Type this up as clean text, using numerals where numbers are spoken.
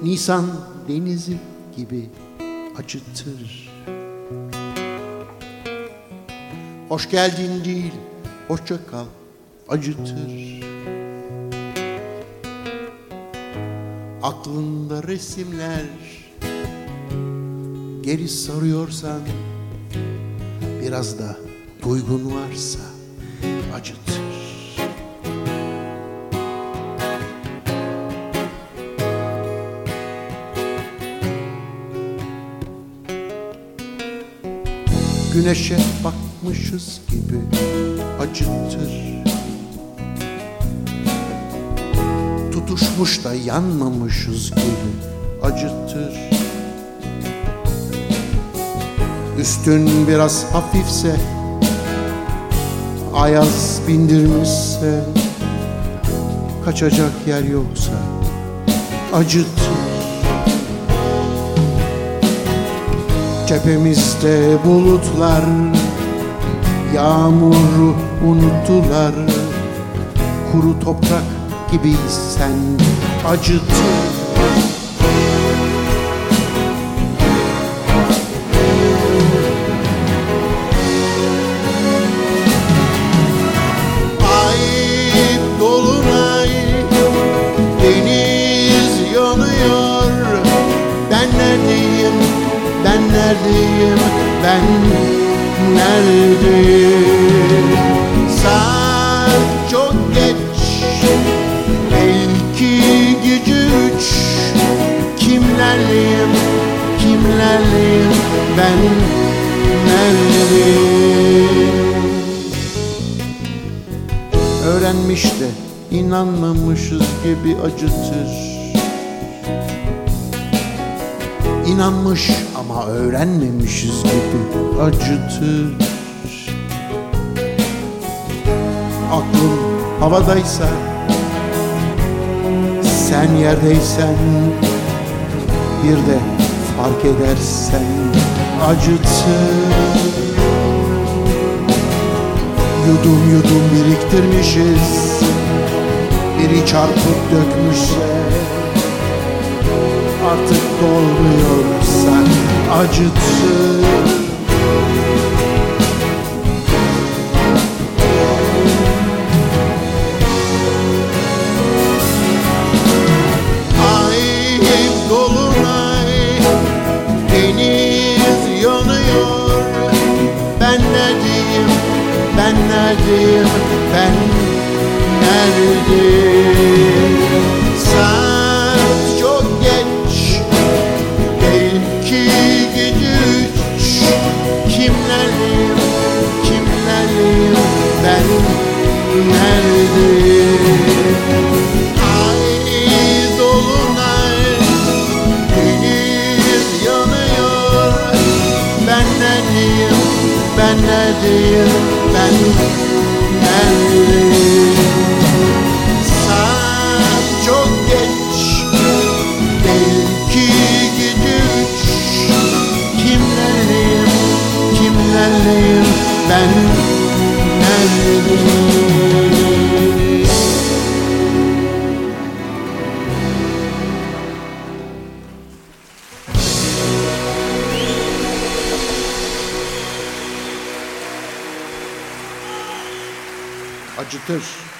Nisan denizi gibi acıtır. Hoş geldin değil, hoşça kal acıtır. Aklında resimler geri sarıyorsan, biraz da duygun varsa acıtır. Güneşe bakmışız gibi acıtır. Tutuşmuş da yanmamışız gibi acıtır. Üstün biraz hafifse, ayaz bindirmişse, kaçacak yer yoksa acıtır. Cephemizde bulutlar yağmuru unuttular. Kuru toprak gibiysen acıtır. Ay dolunay, deniz yanıyor. Ben neredeyim? Ben neredeyim? Ben neredeyim? Saat çok geç, belki gece 3. Kimlerleyim? Kimlerleyim? Ben neredeyim? Öğrenmiş de inanmamışız gibi acıtır. İnanmış ama öğrenmemişiz gibi acıtır. Aklın havadaysa, sen yerdeysen, bir de fark edersen acıtır. Yudum yudum biriktirmişiz, biri çarpıp dökmüşse, artık dolmuyorsa acıtır. Ay dolunay, deniz yanıyor. Ben neredeyim? Ben neredeyim? Ben neredeyim? Saat çok geç, belki gece 3. Kimlerleyim? Kimlerleyim? Ben neredeyim? Ay dolunay, deniz yanıyor. Ben neredeyim? Ben neredeyim? Ben neredeyim? Saat çok geç, belki gece 3. Kimlerleyim? Kimlerleyim? Ben neredeyim? Acıtır.